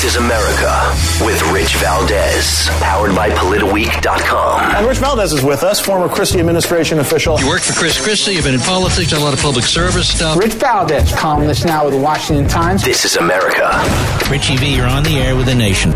is America with Rich Valdez, powered by PolitiWeek.com. And Rich Valdez is with us, former Christie administration official. You worked for Chris Christie, you've been in politics, done a lot of public service stuff. Rich Valdez, columnist now with the Washington Times. This is America. Richie V, you're on the air with the nation.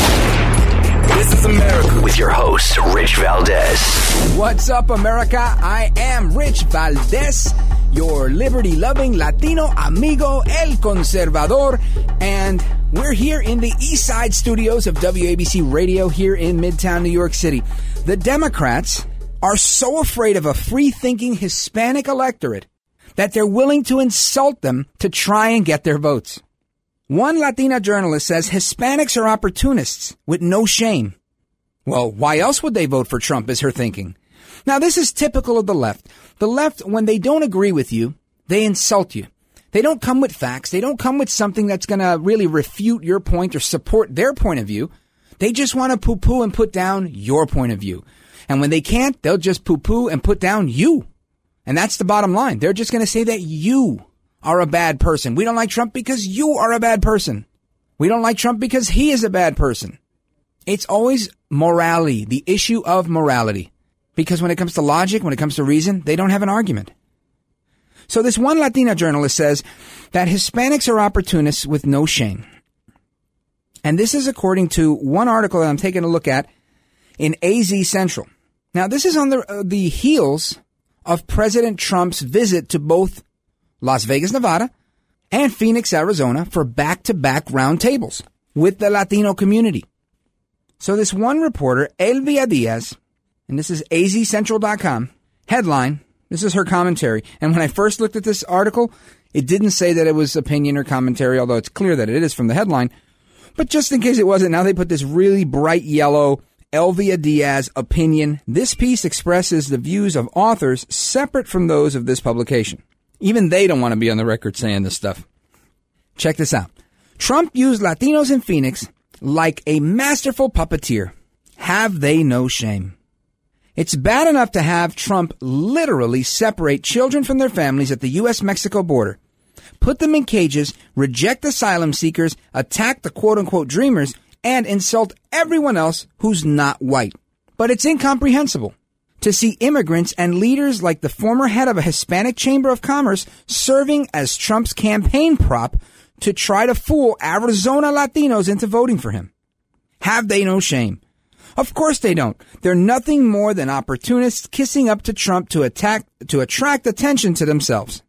This is America with your host, Rich Valdez. What's up, America? I am Rich Valdez, your liberty-loving Latino amigo, El Conservador, and we're here in the East Side studios of WABC Radio here in Midtown New York City. The Democrats are so afraid of a free-thinking Hispanic electorate that they're willing to insult them to try and get their votes. One Latina journalist says Hispanics are opportunists with no shame. Well, why else would they vote for Trump, is her thinking. Now, this is typical of the left. The left, when they don't agree with you, they insult you. They don't come with facts. They don't come with something that's going to really refute your point or support their point of view. They just want to poo-poo and put down your point of view. And when they can't, they'll just poo-poo and put down you. And that's the bottom line. They're just going to say that you are a bad person. We don't like Trump because you are a bad person. We don't like Trump because he is a bad person. It's always morality, the issue of morality. Because when it comes to logic, when it comes to reason, they don't have an argument. So this one Latina journalist says that Hispanics are opportunists with no shame. And this is according to one article that I'm taking a look at in AZ Central. Now, this is on the heels of President Trump's visit to both Las Vegas, Nevada, and Phoenix, Arizona, for back-to-back roundtables with the Latino community. So this one reporter, Elvia Diaz, and this is azcentral.com, headline, this is her commentary. And when I first looked at this article, it didn't say that it was opinion or commentary, although it's clear that it is from the headline. But just in case it wasn't, now they put this really bright yellow Elvia Diaz opinion. This piece expresses the views of authors separate from those of this publication. Even they don't want to be on the record saying this stuff. Check this out. Trump used Latinos in Phoenix like a masterful puppeteer. Have they no shame? It's bad enough to have Trump literally separate children from their families at the U.S.-Mexico border, put them in cages, reject asylum seekers, attack the quote-unquote dreamers, and insult everyone else who's not white. But it's incomprehensible to see immigrants and leaders like the former head of a Hispanic Chamber of Commerce serving as Trump's campaign prop to try to fool Arizona Latinos into voting for him. Have they no shame? Of course they don't. They're nothing more than opportunists kissing up to Trump to attract attention to themselves.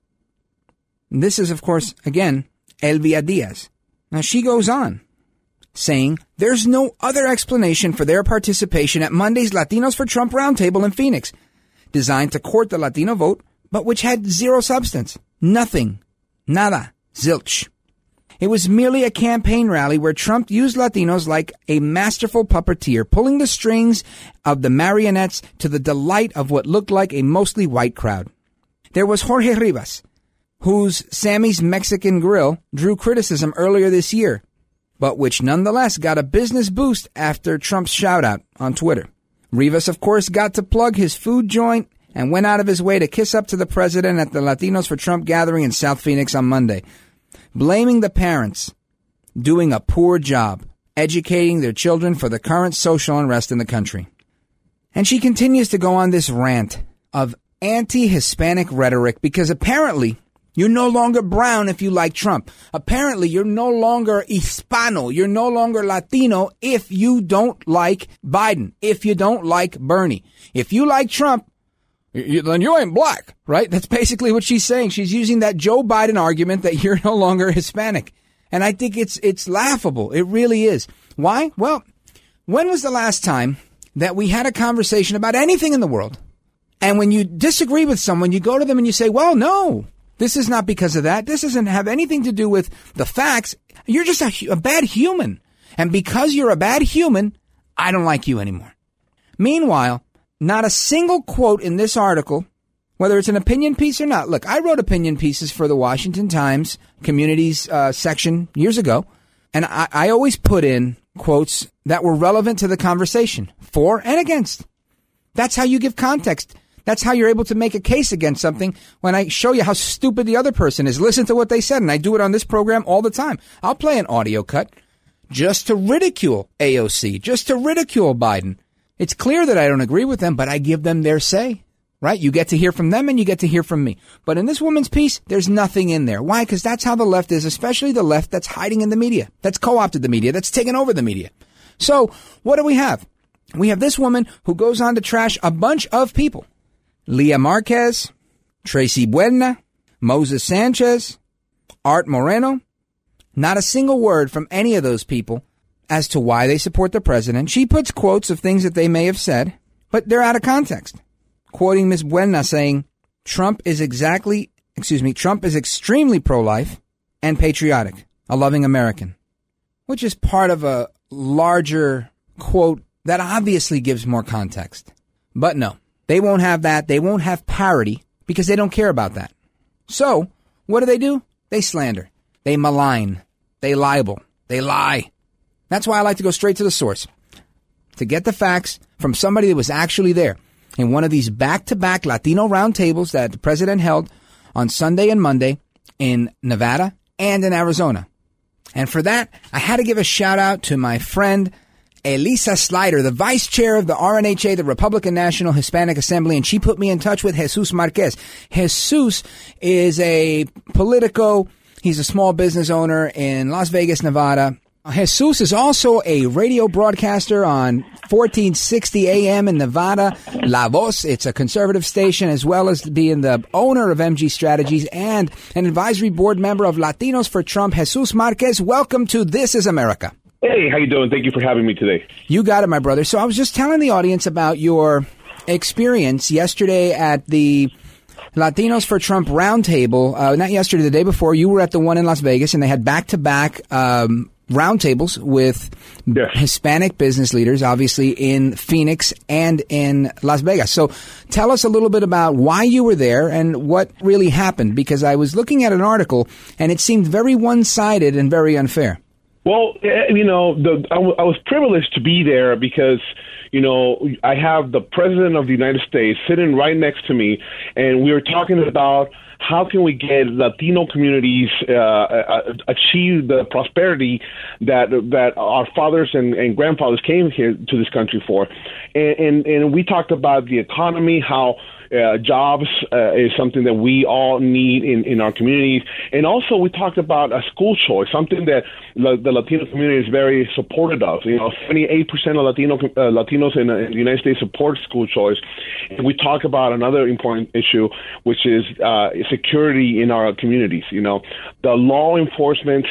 And this is, of course, again, Elvia Diaz. Now, she goes on, saying there's no other explanation for their participation at Monday's Latinos for Trump roundtable in Phoenix, designed to court the Latino vote, but which had zero substance. Nothing. Nada. Zilch. It was merely a campaign rally where Trump used Latinos like a masterful puppeteer, pulling the strings of the marionettes to the delight of what looked like a mostly white crowd. There was Jorge Rivas, whose Sammy's Mexican Grill drew criticism earlier this year, but which nonetheless got a business boost after Trump's shout-out on Twitter. Rivas, of course, got to plug his food joint and went out of his way to kiss up to the president at the Latinos for Trump gathering in South Phoenix on Monday, blaming the parents doing a poor job educating their children for the current social unrest in the country. And she continues to go on this rant of anti-Hispanic rhetoric because apparently you're no longer brown if you like Trump. Apparently, you're no longer Hispano. You're no longer Latino if you don't like Biden, if you don't like Bernie. If you like Trump, then you ain't black, right? That's basically what she's saying. She's using that Joe Biden argument that you're no longer Hispanic. And I think it's laughable. It really is. Why? Well, when was the last time that we had a conversation about anything in the world? And when you disagree with someone, you go to them and you say, well, no, this is not because of that. This doesn't have anything to do with the facts. You're just a bad human. And because you're a bad human, I don't like you anymore. Meanwhile, not a single quote in this article, whether it's an opinion piece or not. Look, I wrote opinion pieces for the Washington Times Communities section years ago, and I always put in quotes that were relevant to the conversation, for and against. That's how you give context. That's how you're able to make a case against something when I show you how stupid the other person is. Listen to what they said, and I do it on this program all the time. I'll play an audio cut. just to ridicule AOC, just to ridicule Biden. It's clear that I don't agree with them, but I give them their say, right? You get to hear from them and you get to hear from me. But in this woman's piece, there's nothing in there. Why? Because that's how the left is, especially the left that's hiding in the media, that's co-opted the media, that's taken over the media. So what do we have? We have this woman who goes on to trash a bunch of people. Leah Marquez, Tracy Buena, Moses Sanchez, Art Moreno. Not a single word from any of those people as to why they support the president. She puts quotes of things that they may have said, but they're out of context. Quoting Ms. Buena saying, Trump is extremely pro-life and patriotic, a loving American, which is part of a larger quote that obviously gives more context. But no, they won't have that. They won't have parody because they don't care about that. So what do? They slander. They malign. They libel. They lie. That's why I like to go straight to the source, to get the facts from somebody that was actually there in one of these back-to-back Latino roundtables that the president held on Sunday and Monday in Nevada and in Arizona. And for that, I had to give a shout-out to my friend Elisa Slider, the vice chair of the RNHA, the Republican National Hispanic Assembly, and she put me in touch with Jesus Marquez. Jesus is a politico. He's a small business owner in Las Vegas, Nevada. Jesus is also a radio broadcaster on 1460 AM in Nevada, La Voz. It's a conservative station, as well as being the owner of MG Strategies and an advisory board member of Latinos for Trump. Jesus Marquez, welcome to This is America. Hey, how you doing? Thank you for having me today. You got it, my brother. So I was just telling the audience about your experience yesterday at the Latinos for Trump roundtable. Not yesterday, the day before. You were at the one in Las Vegas, and they had back-to-back roundtables with Hispanic business leaders, obviously in Phoenix and in Las Vegas. So tell us a little bit about why you were there and what really happened, because I was looking at an article and it seemed very one-sided and very unfair. Well, you know, I was privileged to be there because, you know, I have the President of the United States sitting right next to me, and we were talking about how can we get Latino communities achieve the prosperity that our fathers and grandfathers came here to this country for. And we talked about the economy, how jobs is something that we all need in our communities. And also we talked about a school choice, something that the Latino community is very supportive of. You know, 78% of Latinos in the United States support school choice. And we talk about another important issue, which is security in our communities. You know, the law enforcement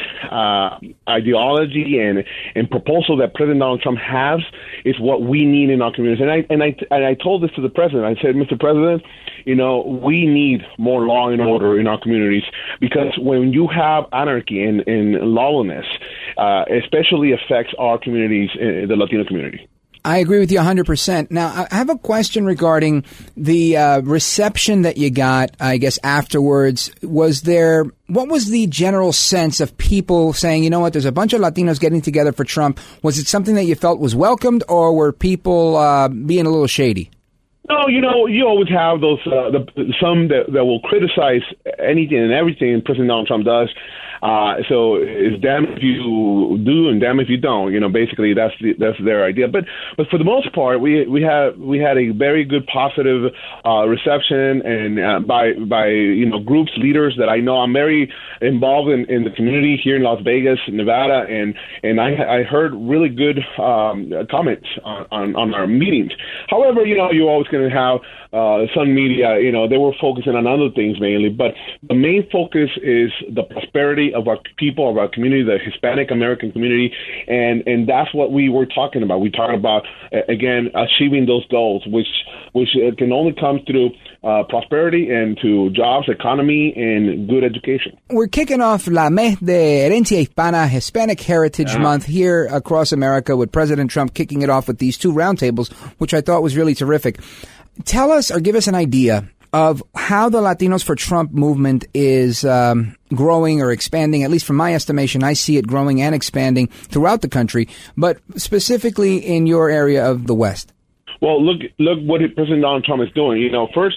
ideology and proposal that President Donald Trump has is what we need in our communities. And I told this to the president. I said, Mr. President, you know, we need more law and order in our communities, because when you have anarchy and lawlessness, especially affects our communities, the Latino community. I agree with you 100%. Now, I have a question regarding the reception that you got, I guess, afterwards. What was the general sense of people saying, you know what, there's a bunch of Latinos getting together for Trump? Was it something that you felt was welcomed, or were people being a little shady? No, you know, you always have those some that will criticize anything and everything President Donald Trump does. So it's damn if you do and damn if you don't. You know, basically that's their idea. But for the most part, we had a very good positive reception, and by you know, groups, leaders that I know. I'm very involved in the community here in Las Vegas, Nevada, and I heard really good comments on our meetings. However, you know, you're always going to have some media, you know, they were focusing on other things mainly, but the main focus is the prosperity of our people, of our community, the Hispanic American community, and that's what we were talking about. We talked about, again, achieving those goals, which can only come through prosperity and to jobs, economy, and good education. We're kicking off La Mes de Herencia Hispana, Hispanic Heritage Month here across America, with President Trump kicking it off with these two roundtables, which I thought was really terrific. Tell us, or give us an idea of how the Latinos for Trump movement is growing or expanding. At least from my estimation, I see it growing and expanding throughout the country, but specifically in your area of the West. Well, look what President Donald Trump is doing. You know, first,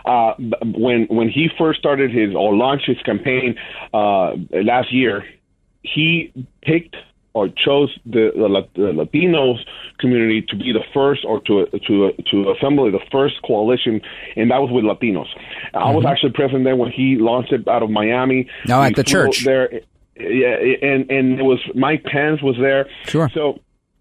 when he first started launched his campaign last year, he picked or chose the Latinos community to be the first, or to assemble the first coalition, and that was with Latinos. I was actually present there when he launched it out of Miami. Now at the church there, yeah, and it was Mike Pence was there. Sure. So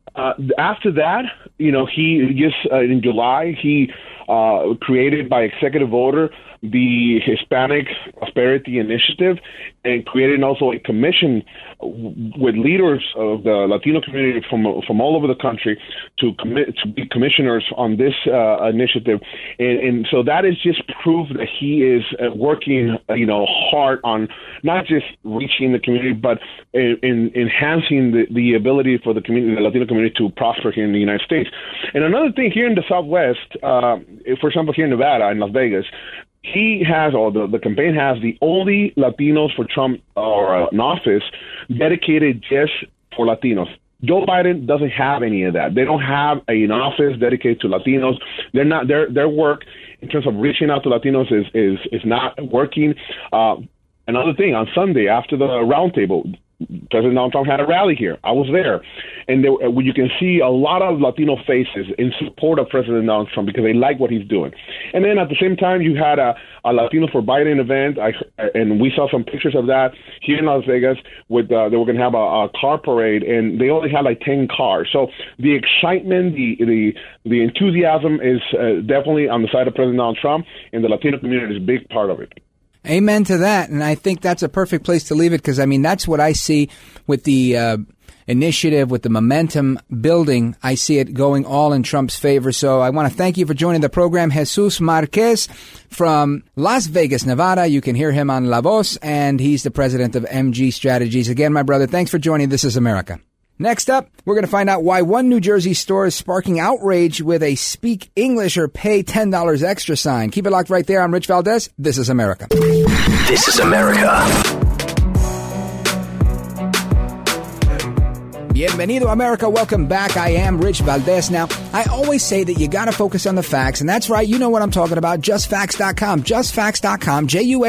after that, he just in July he created by executive order the Hispanic Prosperity Initiative, and created also a commission with leaders of the Latino community from all over the country to be commissioners on this initiative, and so that is just proof that he is working hard on not just reaching the community, but in enhancing the ability for the community, the Latino community, to prosper here in the United States. And another thing here in the Southwest, for example, here in Nevada, in Las Vegas, he has, or the campaign has, the only Latinos for Trump or an office dedicated just for Latinos. Joe Biden doesn't have any of that. They don't have an office dedicated to Latinos. They're not their work in terms of reaching out to Latinos is not working. Another thing, on Sunday after the roundtable, President Donald Trump had a rally here. I was there. And you can see a lot of Latino faces in support of President Donald Trump because they like what he's doing. And then at the same time, you had a Latino for Biden event, and we saw some pictures of that here in Las Vegas. They were going to have a car parade, and they only had like 10 cars. So the excitement, the enthusiasm is definitely on the side of President Donald Trump, and the Latino community is a big part of it. Amen to that. And I think that's a perfect place to leave it, because, that's what I see with the initiative, with the momentum building. I see it going all in Trump's favor. So I want to thank you for joining the program. Jesus Marquez from Las Vegas, Nevada. You can hear him on La Voz, and he's the president of MG Strategies. Again, my brother, thanks for joining This Is America. Next up, we're going to find out why one New Jersey store is sparking outrage with a speak English or pay $10 extra sign. Keep it locked right there. I'm Rich Valdez. This is America. This is America. Bienvenido, America. Welcome back. I am Rich Valdez. Now, I always say that you got to focus on the facts, and that's right. You know what I'm talking about. JustFacts.com. JustFacts.com.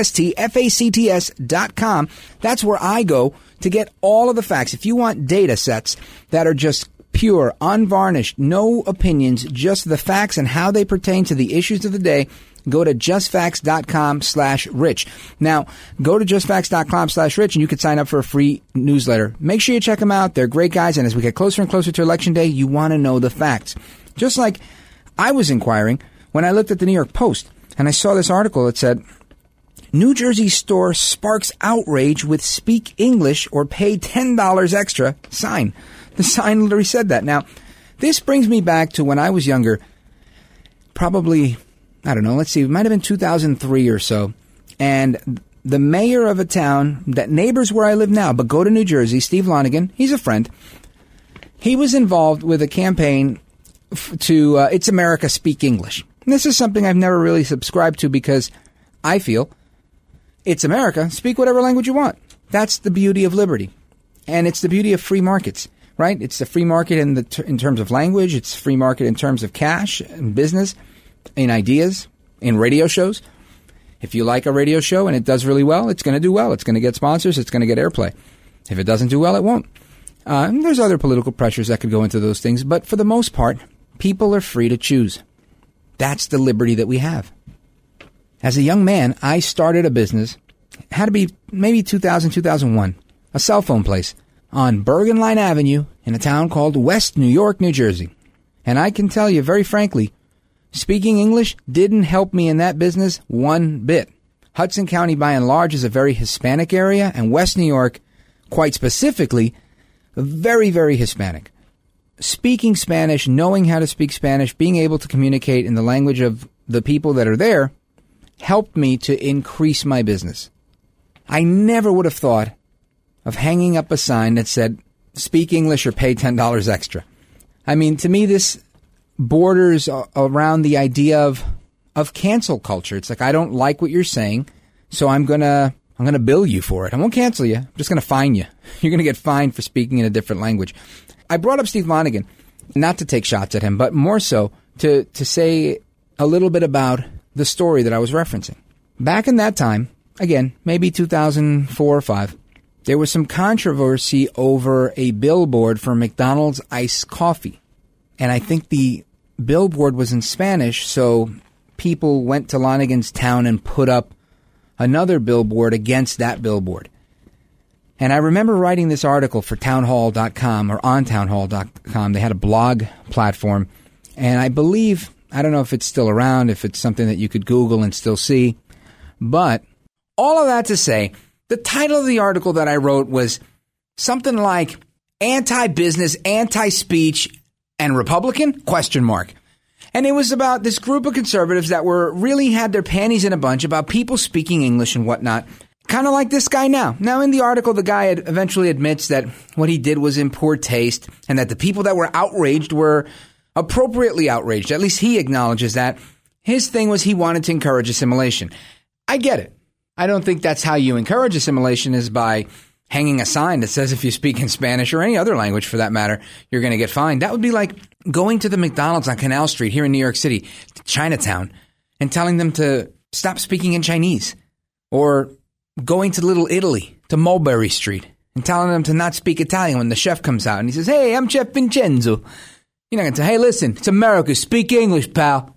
JustFacts.com. That's where I go to get all of the facts. If you want data sets that are just pure, unvarnished, no opinions, just the facts and how they pertain to the issues of the day, go to justfacts.com/rich. Now, go to justfacts.com/rich and you can sign up for a free newsletter. Make sure you check them out. They're great guys. And as we get closer and closer to Election Day, you want to know the facts. Just like I was inquiring when I looked at the New York Post and I saw this article that said, New Jersey store sparks outrage with speak English or pay $10 extra sign. The sign literally said that. Now, this brings me back to when I was younger, probably, I don't know, let's see, it might have been 2003 or so. And the mayor of a town that neighbors where I live now, but go to New Jersey, Steve Lonigan, he's a friend. He was involved with a campaign to It's America, Speak English. And this is something I've never really subscribed to because I feel it's America, speak whatever language you want. That's the beauty of liberty. And it's the beauty of free markets, right? It's the free market in terms of language. It's free market in terms of cash and business, in ideas, in radio shows. If you like a radio show and it does really well, it's going to do well. It's going to get sponsors. It's going to get airplay. If it doesn't do well, it won't. And there's other political pressures that could go into those things. But for the most part, people are free to choose. That's the liberty that we have. As a young man, I started a business, had to be maybe 2000, 2001, a cell phone place on Bergen Line Avenue in a town called West New York, New Jersey. And I can tell you very frankly, speaking English didn't help me in that business one bit. Hudson County, by and large, is a very Hispanic area, and West New York, quite specifically, very, very Hispanic. Speaking Spanish, knowing how to speak Spanish, being able to communicate in the language of the people that are there, helped me to increase my business. I never would have thought of hanging up a sign that said, speak English or pay $10 extra. I mean, to me, this borders around the idea of cancel culture. It's like, I don't like what you're saying, so I'm gonna bill you for it. I won't cancel you. I'm just gonna fine you. You're gonna get fined for speaking in a different language. I brought up Steve Lonigan, not to take shots at him, but more so to say a little bit about the story that I was referencing. Back in that time, again, maybe 2004 or 5, there was some controversy over a billboard for McDonald's iced coffee. And I think the billboard was in Spanish, so people went to Lonigan's Town and put up another billboard against that billboard. And I remember writing this article for townhall.com or on townhall.com. They had a blog platform. And I believe, I don't know if it's still around, if it's something that you could Google and still see. But all of that to say, the title of the article that I wrote was something like anti-business, anti-speech, and Republican? ? And it was about this group of conservatives that really had their panties in a bunch about people speaking English and whatnot. Kind of like this guy now. Now, in the article, the guy eventually admits that what he did was in poor taste and that the people that were outraged were appropriately outraged. At least he acknowledges that. His thing was he wanted to encourage assimilation. I get it. I don't think that's how you encourage assimilation, is by hanging a sign that says if you speak in Spanish or any other language for that matter, you're going to get fined. That would be like going to the McDonald's on Canal Street here in New York City, to Chinatown, and telling them to stop speaking in Chinese. Or going to Little Italy, to Mulberry Street, and telling them to not speak Italian when the chef comes out and he says, "Hey, I'm Chef Vincenzo." You're not going to say, "Hey, listen, it's America, speak English, pal."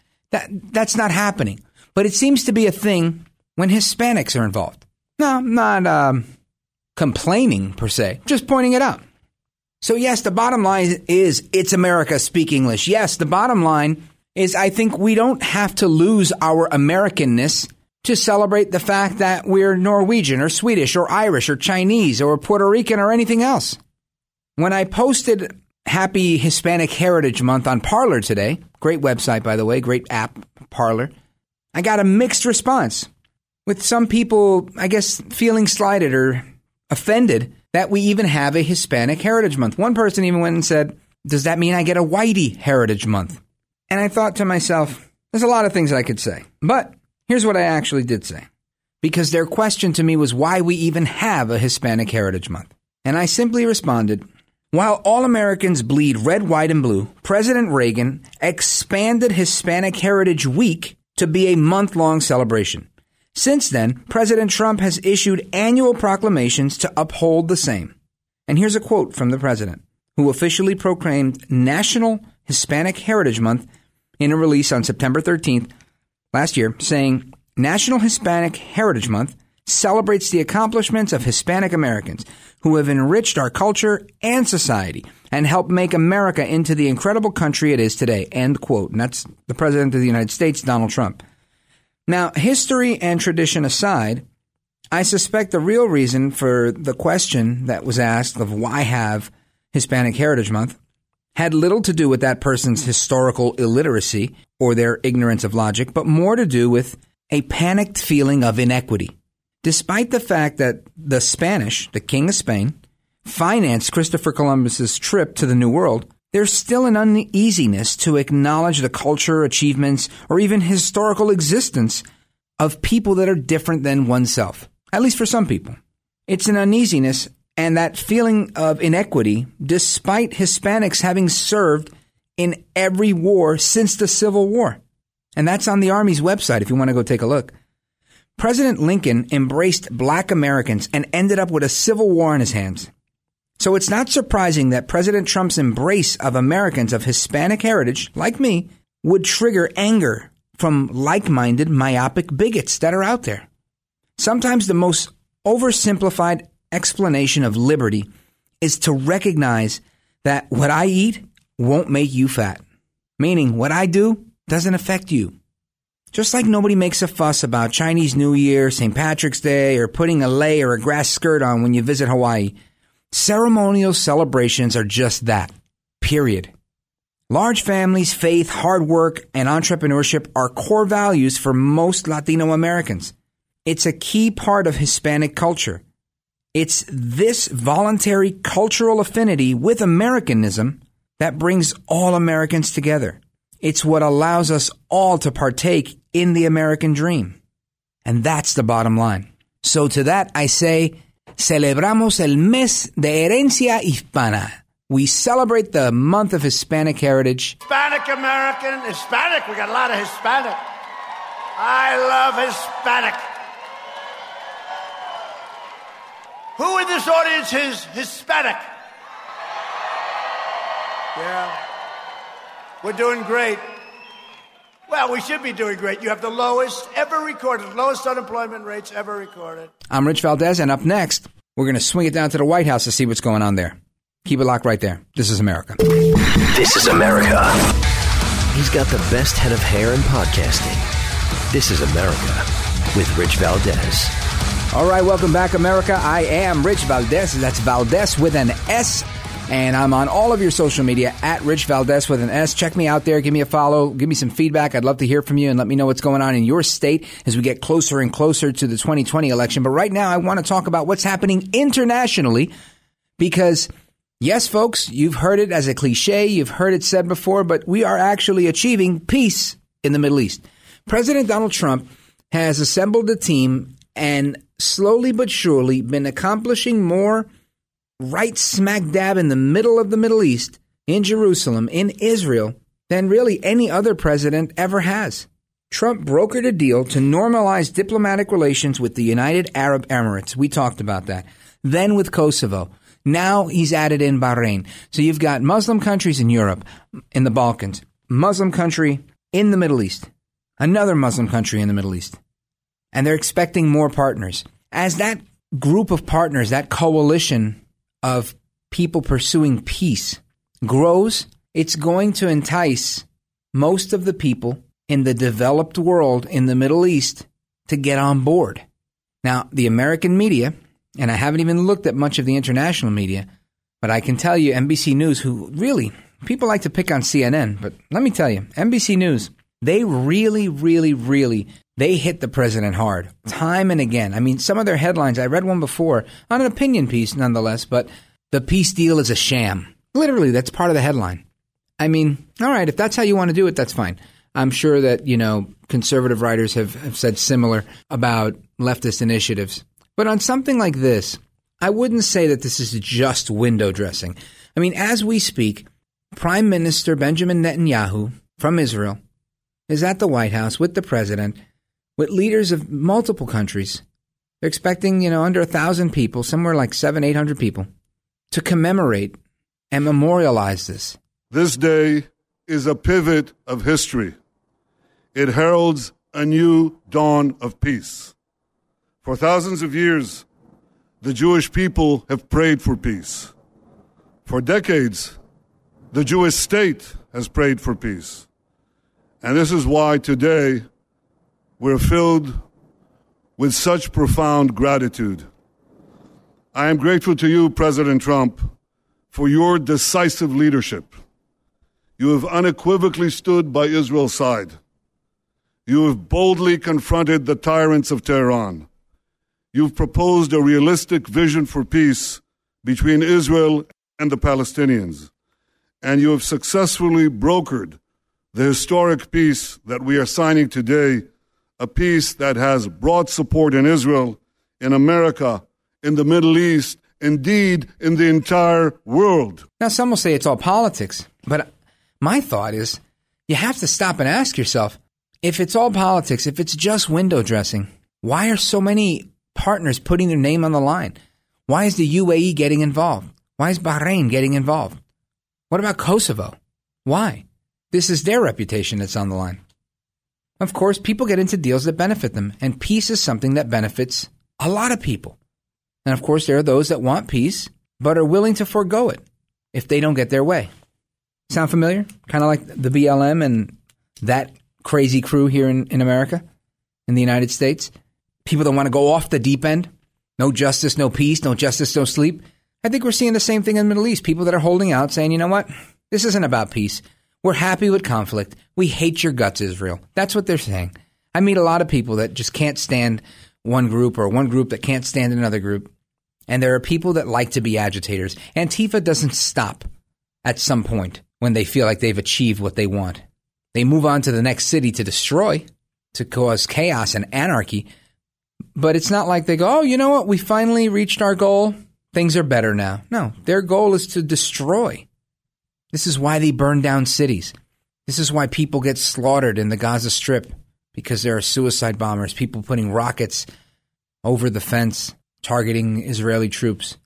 That's not happening. But it seems to be a thing when Hispanics are involved. No, I'm not complaining per se, just pointing it out. So yes, the bottom line is it's America, speak English. Yes, the bottom line is I think we don't have to lose our Americanness to celebrate the fact that we're Norwegian or Swedish or Irish or Chinese or Puerto Rican or anything else. When I posted Happy Hispanic Heritage Month on Parler today, great website, by the way, great app, Parler, I got a mixed response, with some people, I guess, feeling slighted or offended that we even have a Hispanic Heritage Month. One person even went and said, "Does that mean I get a Whitey Heritage Month?" And I thought to myself, there's a lot of things I could say, but here's what I actually did say, because their question to me was why we even have a Hispanic Heritage Month. And I simply responded, while all Americans bleed red, white, and blue, President Reagan expanded Hispanic Heritage Week to be a month-long celebration. Since then, President Trump has issued annual proclamations to uphold the same. And here's a quote from the president, who officially proclaimed National Hispanic Heritage Month in a release on September 13th last year, saying, "National Hispanic Heritage Month celebrates the accomplishments of Hispanic Americans who have enriched our culture and society and helped make America into the incredible country it is today." End quote. And that's the President of the United States, Donald Trump. Now, history and tradition aside, I suspect the real reason for the question that was asked of why have Hispanic Heritage Month had little to do with that person's historical illiteracy or their ignorance of logic, but more to do with a panicked feeling of inequity. Despite the fact that the Spanish, the King of Spain, financed Christopher Columbus's trip to the New World, there's still an uneasiness to acknowledge the culture, achievements, or even historical existence of people that are different than oneself, at least for some people. It's an uneasiness and that feeling of inequity, despite Hispanics having served in every war since the Civil War. And that's on the Army's website if you want to go take a look. President Lincoln embraced black Americans and ended up with a civil war on his hands. So it's not surprising that President Trump's embrace of Americans of Hispanic heritage, like me, would trigger anger from like-minded myopic bigots that are out there. Sometimes the most oversimplified explanation of liberty is to recognize that what I eat won't make you fat. Meaning what I do doesn't affect you. Just like nobody makes a fuss about Chinese New Year, St. Patrick's Day, or putting a lei or a grass skirt on when you visit Hawaii, ceremonial celebrations are just that. Period. Large families, faith, hard work, and entrepreneurship are core values for most Latino Americans. It's a key part of Hispanic culture. It's this voluntary cultural affinity with Americanism that brings all Americans together. It's what allows us all to partake in the American dream. And that's the bottom line. So to that I say, celebramos el mes de herencia hispana. We celebrate the month of Hispanic heritage. Hispanic American, Hispanic. We got a lot of Hispanic. I love Hispanic. Who in this audience is Hispanic? Yeah. We're doing great. Well, we should be doing great. You have the lowest ever recorded, lowest unemployment rates ever recorded. I'm Rich Valdez, and up next, we're going to swing it down to the White House to see what's going on there. Keep it locked right there. This is America. This is America. He's got the best head of hair in podcasting. This is America with Rich Valdez. All right, welcome back, America. I am Rich Valdez. That's Valdez with an S. And I'm on all of your social media at Rich Valdez with an S. Check me out there. Give me a follow. Give me some feedback. I'd love to hear from you and let me know what's going on in your state as we get closer and closer to the 2020 election. But right now, I want to talk about what's happening internationally because, yes, folks, you've heard it as a cliche. You've heard it said before, but we are actually achieving peace in the Middle East. President Donald Trump has assembled a team and slowly but surely been accomplishing more right smack dab in the middle of the Middle East, in Jerusalem, in Israel, than really any other president ever has. Trump brokered a deal to normalize diplomatic relations with the United Arab Emirates. We talked about that. Then with Kosovo. Now he's added in Bahrain. So you've got Muslim countries in Europe, in the Balkans, Muslim country in the Middle East, another Muslim country in the Middle East. And they're expecting more partners. As that group of partners, that coalition of people pursuing peace grows, it's going to entice most of the people in the developed world in the Middle East to get on board. Now, the American media, and I haven't even looked at much of the international media, but I can tell you NBC News, who really, people like to pick on CNN, but let me tell you, NBC News, they really, they hit the president hard, time and again. I mean, some of their headlines, I read one before, on an opinion piece nonetheless, but the peace deal is a sham. Literally, that's part of the headline. I mean, all right, if that's how you want to do it, that's fine. I'm sure that, conservative writers have said similar about leftist initiatives. But on something like this, I wouldn't say that this is just window dressing. I mean, as we speak, Prime Minister Benjamin Netanyahu from Israel is at the White House with the president, with leaders of multiple countries. They're expecting, under 1,000 people, somewhere like 700-800 people, to commemorate and memorialize this. This day is a pivot of history. It heralds a new dawn of peace. For thousands of years, the Jewish people have prayed for peace. For decades, the Jewish state has prayed for peace. And this is why today we're filled with such profound gratitude. I am grateful to you, President Trump, for your decisive leadership. You have unequivocally stood by Israel's side. You have boldly confronted the tyrants of Tehran. You've proposed a realistic vision for peace between Israel and the Palestinians. And you have successfully brokered the historic peace that we are signing today, a peace that has broad support in Israel, in America, in the Middle East, indeed in the entire world. Now, some will say it's all politics, but my thought is you have to stop and ask yourself, if it's all politics, if it's just window dressing, why are so many partners putting their name on the line? Why is the UAE getting involved? Why is Bahrain getting involved? What about Kosovo? Why? This is their reputation that's on the line. Of course, people get into deals that benefit them, and peace is something that benefits a lot of people. And of course, there are those that want peace, but are willing to forego it if they don't get their way. Sound familiar? Kind of like the BLM and that crazy crew here in America, in the United States. People that want to go off the deep end. No justice, no peace, no justice, no sleep. I think we're seeing the same thing in the Middle East. People that are holding out saying, you know what? This isn't about peace. We're happy with conflict. We hate your guts, Israel. That's what they're saying. I meet a lot of people that just can't stand one group or one group that can't stand another group. And there are people that like to be agitators. Antifa doesn't stop at some point when they feel like they've achieved what they want. They move on to the next city to destroy, to cause chaos and anarchy. But it's not like they go, oh, you know what? We finally reached our goal. Things are better now. No, their goal is to destroy. This is why they burn down cities. This is why people get slaughtered in the Gaza Strip, because there are suicide bombers, people putting rockets over the fence, targeting Israeli troops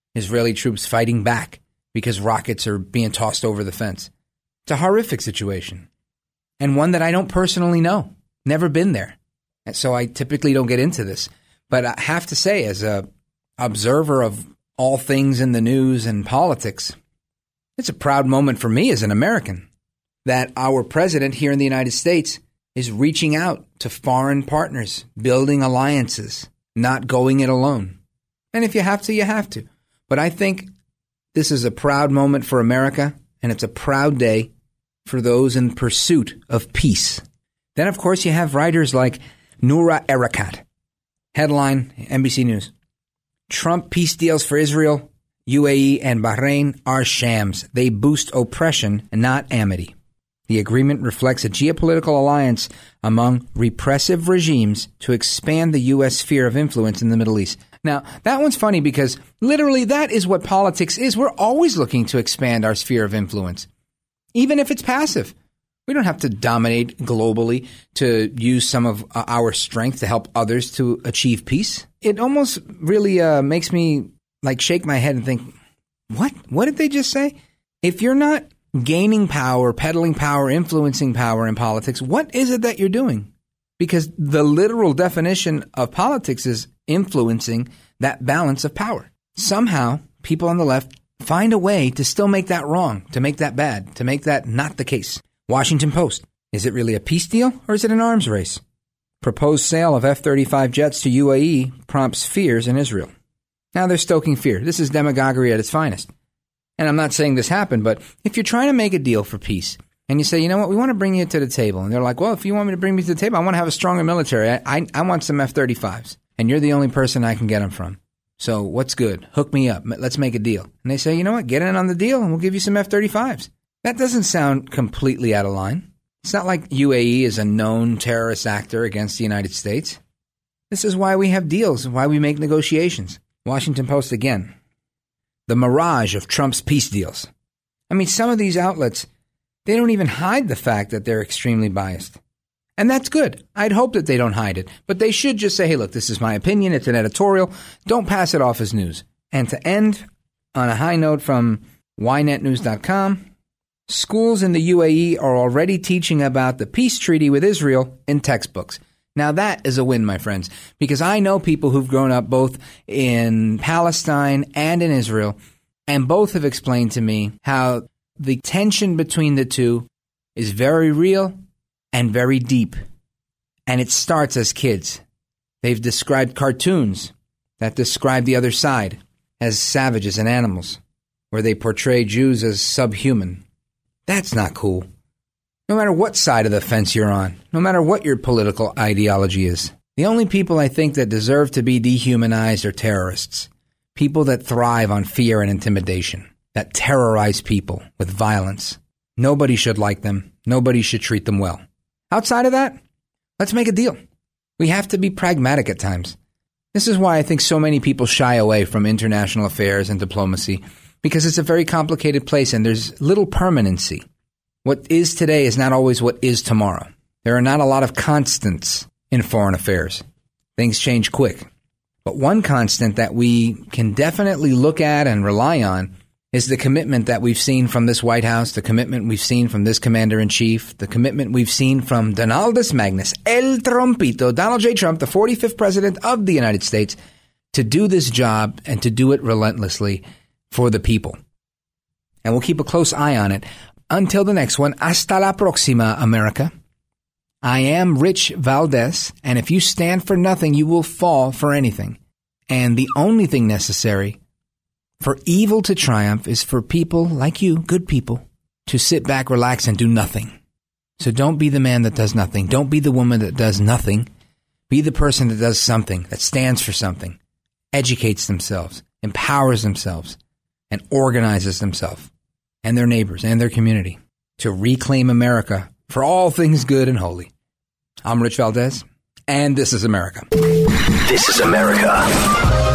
fighting back because rockets are being tossed over the fence. It's a horrific situation, and one that I don't personally know. Never been there. And so I typically don't get into this. But I have to say, as a observer of all things in the news and politics, it's a proud moment for me as an American that our president here in the United States is reaching out to foreign partners, building alliances, not going it alone. And if you have to, you have to. But I think this is a proud moment for America, and it's a proud day for those in pursuit of peace. Then, of course, you have writers like Noura Erakat. Headline, NBC News. Trump peace deals for Israel, UAE, and Bahrain are shams. They boost oppression, not amity. The agreement reflects a geopolitical alliance among repressive regimes to expand the U.S. sphere of influence in the Middle East. Now, that one's funny because literally that is what politics is. We're always looking to expand our sphere of influence, even if it's passive. We don't have to dominate globally to use some of our strength to help others to achieve peace. It almost really makes me shake my head and think, what? What did they just say? If you're not gaining power, peddling power, influencing power in politics, what is it that you're doing? Because the literal definition of politics is influencing that balance of power. Somehow, people on the left find a way to still make that wrong, to make that bad, to make that not the case. Washington Post. Is it really a peace deal or is it an arms race? Proposed sale of F-35 jets to UAE prompts fears in Israel. Now they're stoking fear. This is demagoguery at its finest. And I'm not saying this happened, but if you're trying to make a deal for peace and you say, you know what, we want to bring you to the table. And they're like, well, if you want me to bring me to the table, I want to have a stronger military. I want some F-35s. And you're the only person I can get them from. So what's good? Hook me up. Let's make a deal. And they say, you know what, get in on the deal and we'll give you some F-35s. That doesn't sound completely out of line. It's not like UAE is a known terrorist actor against the United States. This is why we have deals, why we make negotiations. Washington Post again. The mirage of Trump's peace deals. I mean, some of these outlets, they don't even hide the fact that they're extremely biased. And that's good. I'd hope that they don't hide it. But they should just say, hey, look, this is my opinion. It's an editorial. Don't pass it off as news. And to end on a high note from ynetnews.com, schools in the UAE are already teaching about the peace treaty with Israel in textbooks. Now that is a win, my friends, because I know people who've grown up both in Palestine and in Israel, and both have explained to me how the tension between the two is very real and very deep. And it starts as kids. They've described cartoons that describe the other side as savages and animals, where they portray Jews as subhuman. That's not cool. No matter what side of the fence you're on, no matter what your political ideology is, the only people I think that deserve to be dehumanized are terrorists. People that thrive on fear and intimidation, that terrorize people with violence. Nobody should like them. Nobody should treat them well. Outside of that, let's make a deal. We have to be pragmatic at times. This is why I think so many people shy away from international affairs and diplomacy, because it's a very complicated place and there's little permanency. What is today is not always what is tomorrow. There are not a lot of constants in foreign affairs. Things change quick. But one constant that we can definitely look at and rely on is the commitment that we've seen from this White House, the commitment we've seen from this Commander-in-Chief, the commitment we've seen from Donaldus Magnus, El Trompito, Donald J. Trump, the 45th President of the United States, to do this job and to do it relentlessly for the people. And we'll keep a close eye on it. Until the next one, hasta la próxima, America. I am Rich Valdez, and if you stand for nothing, you will fall for anything. And the only thing necessary for evil to triumph is for people like you, good people, to sit back, relax, and do nothing. So don't be the man that does nothing. Don't be the woman that does nothing. Be the person that does something, that stands for something, educates themselves, empowers themselves, and organizes themselves and their neighbors and their community to reclaim America for all things good and holy. I'm Rich Valdez, and this is America. This is America.